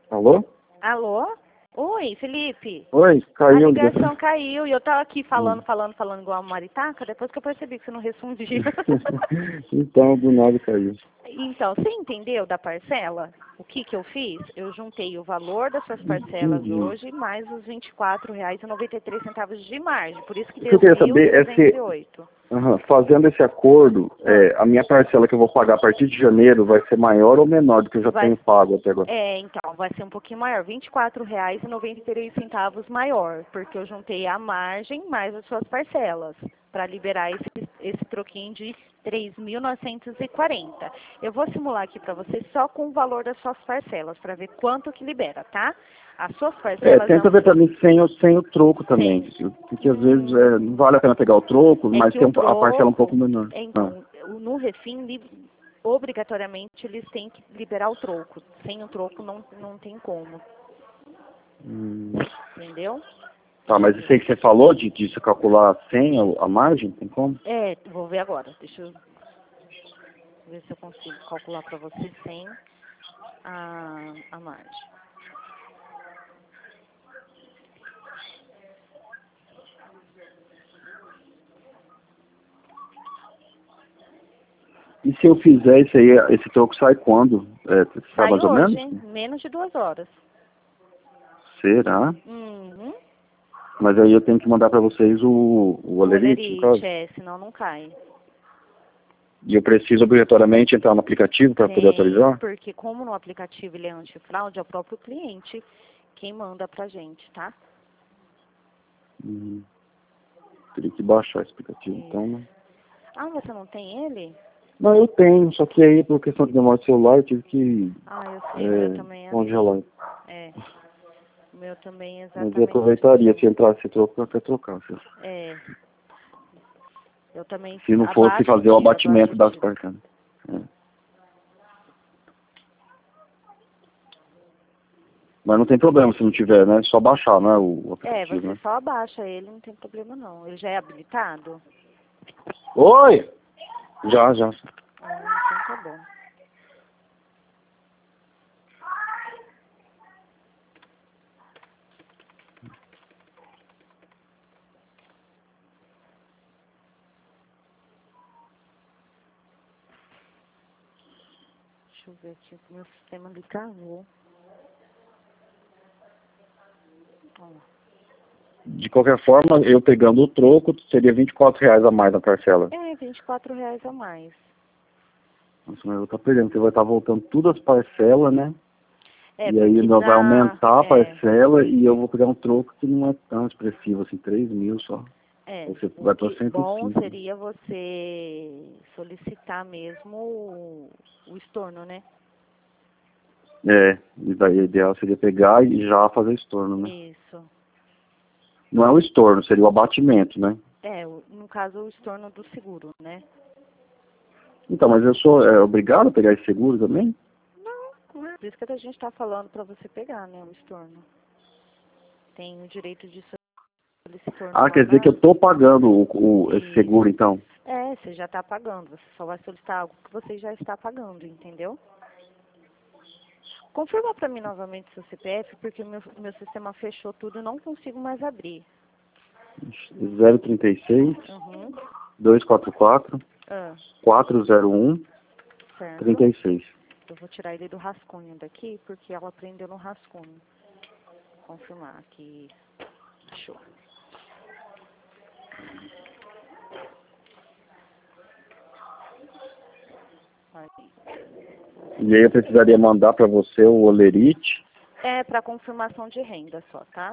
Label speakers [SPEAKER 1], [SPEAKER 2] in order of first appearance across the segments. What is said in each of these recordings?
[SPEAKER 1] Alô?
[SPEAKER 2] Alô? Oi, Felipe.
[SPEAKER 1] Oi,
[SPEAKER 2] A
[SPEAKER 1] caiu.
[SPEAKER 2] ligação caiu e eu tava aqui falando igual a maritaca, depois que eu percebi que você não respondia.
[SPEAKER 1] Então, do nada caiu.
[SPEAKER 2] Então, você entendeu da parcela? O que eu fiz? Eu juntei o valor das suas parcelas
[SPEAKER 1] Entendi.
[SPEAKER 2] hoje, mais os R$ 24,93 de margem. Por isso que
[SPEAKER 1] O que eu
[SPEAKER 2] deu
[SPEAKER 1] queria saber é se,
[SPEAKER 2] 1.308.
[SPEAKER 1] fazendo esse acordo, a minha parcela que eu vou pagar a partir de janeiro vai ser maior ou menor do que eu já
[SPEAKER 2] Vai,
[SPEAKER 1] tenho pago até agora?
[SPEAKER 2] então, vai ser um pouquinho maior, R$ 24,93 maior, porque eu juntei a margem mais as suas parcelas, para liberar esse troquinho de 3.940. Eu vou simular aqui para você só com o valor das suas parcelas, para ver quanto que libera, tá? As suas parcelas...
[SPEAKER 1] Tenta ver pra mim sem o troco também,
[SPEAKER 2] Sem.
[SPEAKER 1] porque às vezes não vale a pena pegar o troco, mas
[SPEAKER 2] que
[SPEAKER 1] tem
[SPEAKER 2] o
[SPEAKER 1] a parcela um pouco
[SPEAKER 2] troco...
[SPEAKER 1] menor.
[SPEAKER 2] Então, no Refim, obrigatoriamente, eles têm que liberar o troco. Sem o troco, não tem como. Entendeu?
[SPEAKER 1] Tá, mas isso aí que você falou de se calcular sem a margem, tem como?
[SPEAKER 2] Vou ver agora. Deixa eu ver se eu consigo calcular para você sem a margem.
[SPEAKER 1] E se eu fizer isso aí, esse troco sai quando? Sai
[SPEAKER 2] Sai
[SPEAKER 1] mais ou
[SPEAKER 2] hoje,
[SPEAKER 1] menos?
[SPEAKER 2] hein? Menos de 2 horas.
[SPEAKER 1] Será?
[SPEAKER 2] Uhum.
[SPEAKER 1] Mas aí eu tenho que mandar para vocês o
[SPEAKER 2] O
[SPEAKER 1] olerite, no caso.
[SPEAKER 2] olerite, senão não cai.
[SPEAKER 1] E eu preciso obrigatoriamente entrar no aplicativo para poder autorizar?
[SPEAKER 2] Porque como no aplicativo ele é antifraude, é o próprio cliente quem manda pra gente, tá?
[SPEAKER 1] Teria que baixar esse aplicativo, então, né?
[SPEAKER 2] Ah, você não tem ele?
[SPEAKER 1] Não, eu tenho, só que aí por questão de memória celular eu tive que
[SPEAKER 2] Eu sei, o meu também é
[SPEAKER 1] congelar.
[SPEAKER 2] assim. O meu também é
[SPEAKER 1] Mas
[SPEAKER 2] exatamente
[SPEAKER 1] eu aproveitaria se entrasse esse troco para trocar.
[SPEAKER 2] Eu também
[SPEAKER 1] Se não fosse fazer o abatimento das parcelas. Mas não tem problema se não tiver, né? É só baixar, né? O aplicativo,
[SPEAKER 2] você
[SPEAKER 1] né?
[SPEAKER 2] só abaixa ele, não tem problema não. Ele já é habilitado?
[SPEAKER 1] Oi! Já.
[SPEAKER 2] Então tá bom. Deixa eu ver aqui, o meu sistema me travou.
[SPEAKER 1] De qualquer forma, eu pegando o troco, seria R$ 24 a mais na parcela.
[SPEAKER 2] R$ 24 a mais.
[SPEAKER 1] Nossa, mas eu vou estar perdendo, você vai estar voltando tudo as parcelas, né? E aí nós vai aumentar a parcela e eu vou pegar um troco que não é tão expressivo, assim, 3.000 só. Você vai para 105.
[SPEAKER 2] Bom seria você solicitar mesmo o estorno, né?
[SPEAKER 1] O ideal seria pegar e já fazer estorno, né?
[SPEAKER 2] Isso.
[SPEAKER 1] Não é o estorno, seria o abatimento, né?
[SPEAKER 2] No caso, o estorno do seguro, né?
[SPEAKER 1] Então, mas eu sou obrigado a pegar esse seguro também?
[SPEAKER 2] Não é. Por isso que a gente está falando para você pegar, né, o estorno. Tem o direito de solicitar.
[SPEAKER 1] Quer dizer que eu estou pagando esse seguro, então?
[SPEAKER 2] Você já está pagando. Você só vai solicitar algo que você já está pagando, entendeu? Confirma para mim novamente seu CPF, porque meu sistema fechou tudo e não consigo mais abrir.
[SPEAKER 1] 036 244 401
[SPEAKER 2] Certo.
[SPEAKER 1] 36.
[SPEAKER 2] Eu vou tirar ele do rascunho daqui, porque ela prendeu no rascunho. Confirmar aqui. Show.
[SPEAKER 1] E aí eu precisaria mandar para você o olerite?
[SPEAKER 2] Para confirmação de renda só, tá?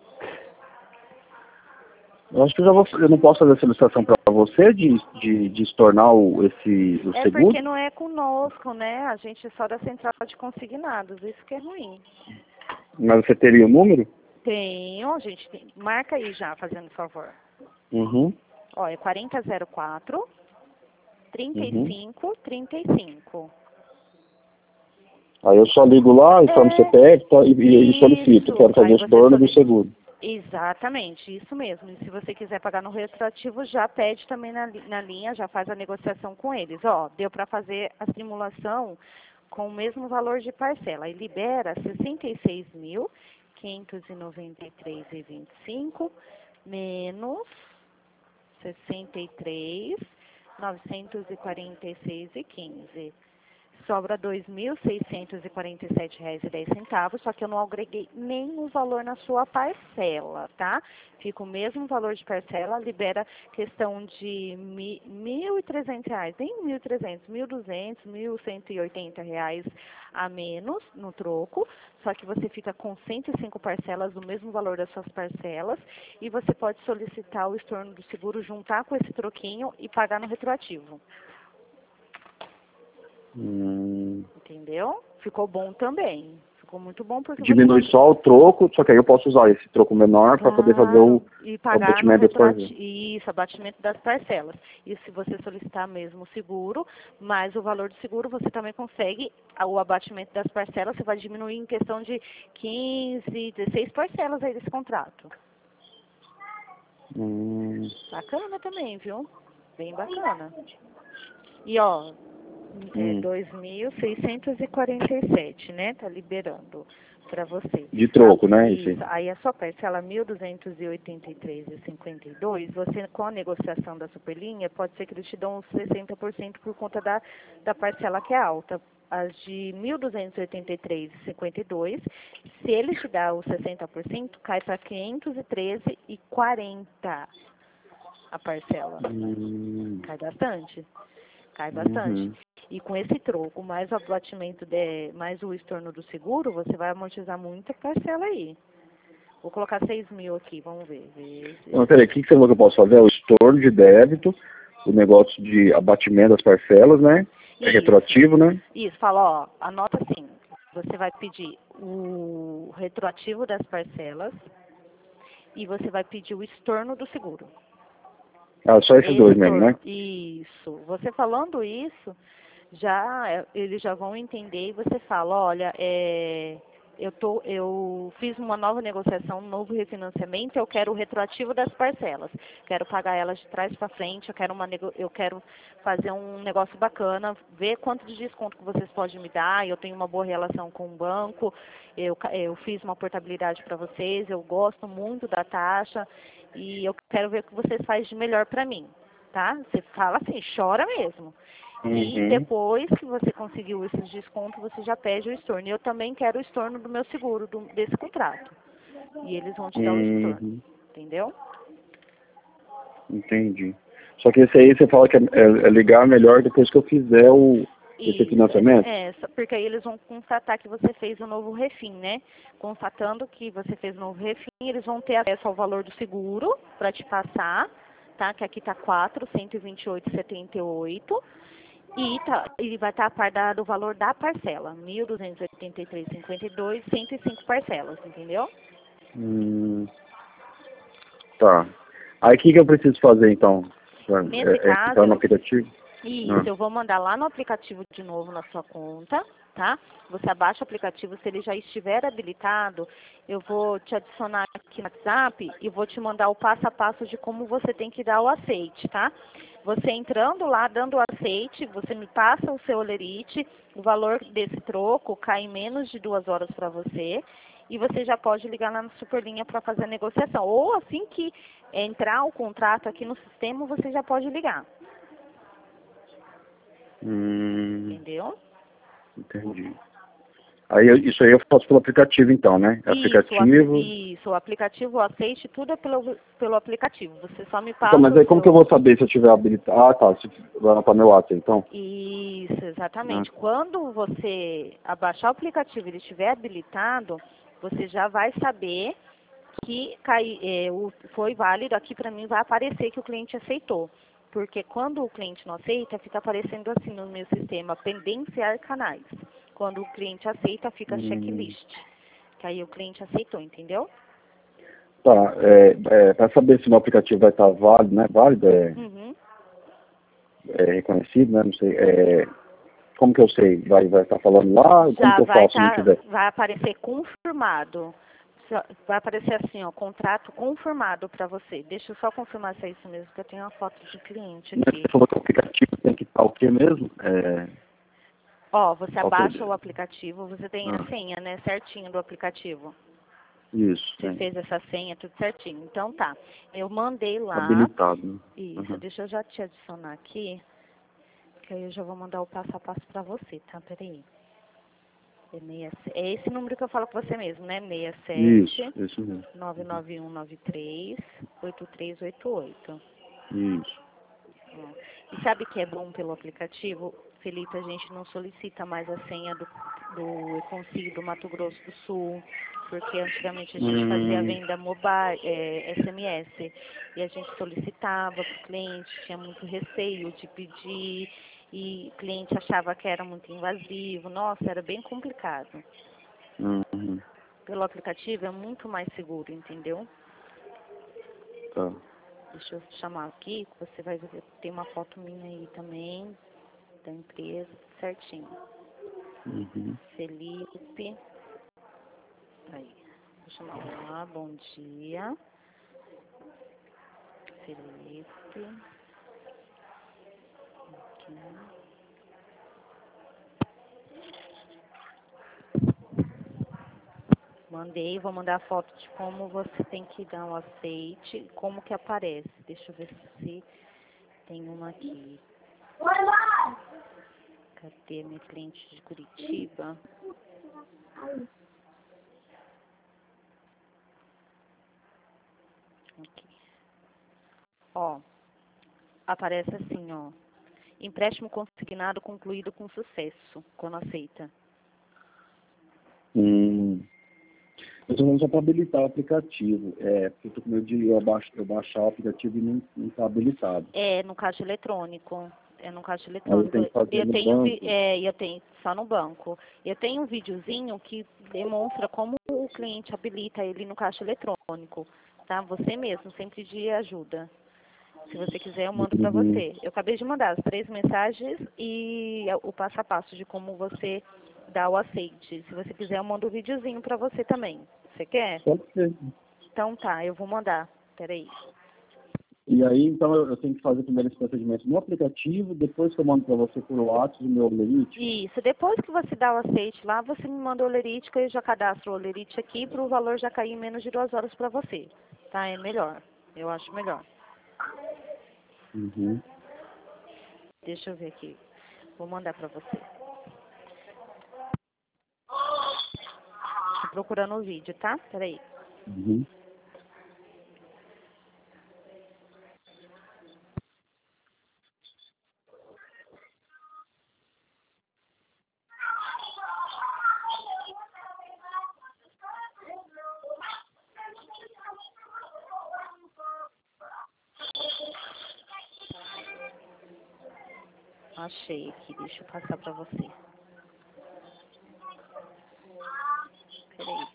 [SPEAKER 1] Eu acho que eu não posso fazer a solicitação para você de estornar o seguro?
[SPEAKER 2] Porque não é conosco, né? A gente é só da central de consignados, isso que é ruim.
[SPEAKER 1] Mas você teria o número?
[SPEAKER 2] Tenho, gente. Marca aí já, fazendo favor. É 4004 3535.
[SPEAKER 1] Aí eu só ligo lá, informo o CPF e solicito. Quero fazer o estorno do seguro.
[SPEAKER 2] Exatamente, isso mesmo. E se você quiser pagar no retroativo, já pede também na linha, já faz a negociação com eles. Deu para fazer a simulação com o mesmo valor de parcela e libera 66.593,25 menos 63.946,15. Sobra R$ 2.647,10, só que eu não agreguei nenhum valor na sua parcela, tá? Fica o mesmo valor de parcela, libera questão de R$ 1.300, nem R$ 1.300, R$ 1.200, R$ 1.180 a menos no troco, só que você fica com 105 parcelas do mesmo valor das suas parcelas e você pode solicitar o estorno do seguro, juntar com esse troquinho e pagar no retroativo. Entendeu? Ficou bom também. Ficou muito bom porque
[SPEAKER 1] diminui só o troco, só que aí eu posso usar esse troco menor para poder fazer o abatimento das parcelas.
[SPEAKER 2] Isso, abatimento das parcelas. E se você solicitar mesmo o seguro, mais o valor do seguro, você também consegue o abatimento das parcelas, você vai diminuir em questão de 15, 16 parcelas aí desse contrato. Bacana também, viu? Bem bacana. E ó, 2.647, né? Tá liberando para você.
[SPEAKER 1] De troco, né?
[SPEAKER 2] Isso. Aí a sua parcela 1.283,52, você com a negociação da Superlinha, pode ser que eles te dão uns 60% por conta da parcela que é alta. As de 1.283,52, se eles te dão os 60%, cai para 513,40 a parcela. Cai bastante. Cai bastante. E com esse troco, mais o abatimento, mais o estorno do seguro, você vai amortizar muita parcela aí. Vou colocar 6 mil aqui, vamos ver.
[SPEAKER 1] Não, peraí, o que você falou que eu posso fazer? É o estorno de débito, o negócio de abatimento das parcelas, né? É retroativo, né?
[SPEAKER 2] Isso, fala, ó, anota assim, você vai pedir o retroativo das parcelas e você vai pedir o estorno do seguro.
[SPEAKER 1] Ah, só esses dois mesmo, né?
[SPEAKER 2] Isso. Você falando isso, eles já vão entender e você fala, olha, eu fiz uma nova negociação, um novo refinanciamento, eu quero o retroativo das parcelas. Quero pagar elas de trás para frente, eu quero fazer um negócio bacana, ver quanto de desconto que vocês podem me dar, eu tenho uma boa relação com o banco, eu fiz uma portabilidade para vocês, eu gosto muito da taxa e eu quero ver o que vocês fazem de melhor para mim, tá? Você fala assim, chora mesmo. E depois que você conseguiu esses descontos, você já pede o estorno. Eu também quero o estorno do meu seguro, desse contrato. E eles vão te dar o estorno. Entendeu?
[SPEAKER 1] Entendi. Só que esse aí você fala que é ligar melhor depois que eu fizer esse financiamento?
[SPEAKER 2] Porque aí eles vão constatar que você fez um novo refim, né? Constatando que você fez um novo refim, eles vão ter acesso ao valor do seguro para te passar, tá? Que aqui tá 428,78. E vai estar a par do valor da parcela, 1.283,52, 105 parcelas, entendeu?
[SPEAKER 1] Tá. Aí o que eu preciso fazer então?
[SPEAKER 2] Nesse caso,
[SPEAKER 1] entrar no aplicativo?
[SPEAKER 2] Isso, eu vou mandar lá no aplicativo de novo na sua conta, tá? Você abaixa o aplicativo, se ele já estiver habilitado, eu vou te adicionar aqui no WhatsApp e vou te mandar o passo a passo de como você tem que dar o aceite, tá? Você entrando lá, dando o aceite, você me passa o seu olerite, o valor desse troco cai em menos de 2 horas para você e você já pode ligar lá na Superlinha para fazer a negociação. Ou assim que entrar o contrato aqui no sistema, você já pode ligar. Entendeu?
[SPEAKER 1] Entendi. Isso aí eu faço pelo aplicativo então, né?
[SPEAKER 2] Isso, o aplicativo, o aceite, tudo é pelo aplicativo. Você só me passa.
[SPEAKER 1] Então, mas aí como que eu vou saber se eu tiver habilitado? Ah, tá. Se vai anotar meu ato, então.
[SPEAKER 2] Isso, exatamente. Quando você abaixar o aplicativo e ele estiver habilitado, você já vai saber que foi válido. Aqui para mim vai aparecer que o cliente aceitou. Porque quando o cliente não aceita, fica aparecendo assim no meu sistema, pendenciar canais. Quando o cliente aceita, fica checklist. Que aí o cliente aceitou, entendeu?
[SPEAKER 1] Tá, para saber se o aplicativo vai estar válido, né? Válido, reconhecido, né? Não sei, como que eu sei? Vai estar falando lá? Como que eu faço se não tiver?
[SPEAKER 2] Vai aparecer confirmado. Vai aparecer assim, ó, contrato confirmado para você. Deixa eu só confirmar se é isso mesmo, que eu tenho uma foto de cliente aqui.
[SPEAKER 1] Você falou que o aplicativo tem que estar o quê mesmo?
[SPEAKER 2] Ó, você
[SPEAKER 1] Qual que é
[SPEAKER 2] abaixa o
[SPEAKER 1] dele?
[SPEAKER 2] aplicativo, você tem a senha, né, certinho do aplicativo.
[SPEAKER 1] Isso,
[SPEAKER 2] Você
[SPEAKER 1] tem.
[SPEAKER 2] fez essa senha, tudo certinho. Então tá. Eu mandei lá.
[SPEAKER 1] Habilitado, né?
[SPEAKER 2] Isso, deixa eu já te adicionar aqui, que aí eu já vou mandar o passo a passo pra você, tá? Peraí. É esse número que eu falo com você mesmo, né?
[SPEAKER 1] Isso mesmo.
[SPEAKER 2] 99193-8388.
[SPEAKER 1] Isso.
[SPEAKER 2] E sabe o que é bom pelo aplicativo? Felipe, a gente não solicita mais a senha do Econsi do Mato Grosso do Sul, porque antigamente a gente fazia venda mobile, SMS, e a gente solicitava para o cliente, tinha muito receio de pedir, e o cliente achava que era muito invasivo. Nossa, era bem complicado. Pelo aplicativo é muito mais seguro, entendeu?
[SPEAKER 1] Tá.
[SPEAKER 2] Deixa eu chamar aqui, que você vai ver, tem uma foto minha aí também, da empresa, certinho. Felipe. Aí, vou chamar lá, bom dia. Felipe. Aqui. Mandei, vou mandar a foto de como você tem que dar um aceite, como que aparece. Deixa eu ver se tem uma aqui. Cadê minha cliente de Curitiba? Aqui. Ó, aparece assim, ó. Empréstimo consignado concluído com sucesso, quando aceita.
[SPEAKER 1] Eu tô falando só para habilitar o aplicativo. Porque eu tô com medo de eu baixar o aplicativo e não tá habilitado.
[SPEAKER 2] É no caixa eletrônico. É no caixa
[SPEAKER 1] Aí
[SPEAKER 2] eletrônico.
[SPEAKER 1] eu tenho que fazer no banco.
[SPEAKER 2] Eu tenho só no banco. Eu tenho um videozinho que demonstra como o cliente habilita ele no caixa eletrônico. Tá? Você mesmo, sem pedir ajuda. Se você quiser, eu mando para você. Eu acabei de mandar as 3 mensagens e o passo a passo de como você dá o aceite. Se você quiser, eu mando o videozinho para você também. Você quer?
[SPEAKER 1] Pode ser.
[SPEAKER 2] Então tá, eu vou mandar. Peraí.
[SPEAKER 1] E aí, então, eu tenho que fazer primeiro esse procedimento no aplicativo, depois que eu mando para você por WhatsApp o meu olerite.
[SPEAKER 2] Isso, depois que você dá o aceite lá, você me manda o olerite, que eu já cadastro o olerite aqui, para o valor já cair em menos de 2 horas para você. Tá? É melhor. Eu acho melhor. Deixa eu ver aqui. Vou mandar para você. Tô procurando o vídeo, tá? Peraí. Achei aqui, deixa eu passar para você. Peraí.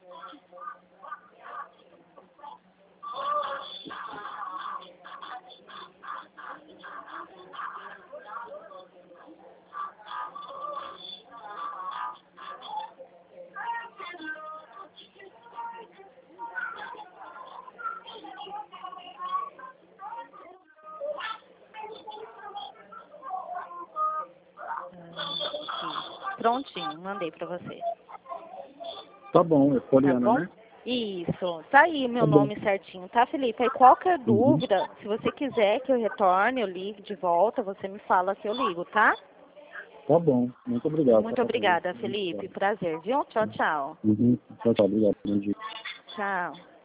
[SPEAKER 2] Prontinho, mandei para você.
[SPEAKER 1] Tá bom, é Poliana,
[SPEAKER 2] Tá bom?
[SPEAKER 1] né?
[SPEAKER 2] Isso. Tá aí meu nome certinho, tá, Felipe? Aí qualquer dúvida, se você quiser que eu retorne, eu ligue de volta, você me fala que eu ligo, tá?
[SPEAKER 1] Tá bom, muito obrigado.
[SPEAKER 2] Muito obrigada, Felipe. Prazer, viu? Tchau, tchau.
[SPEAKER 1] Tchau, tchau, obrigado. Bom dia.
[SPEAKER 2] Tchau.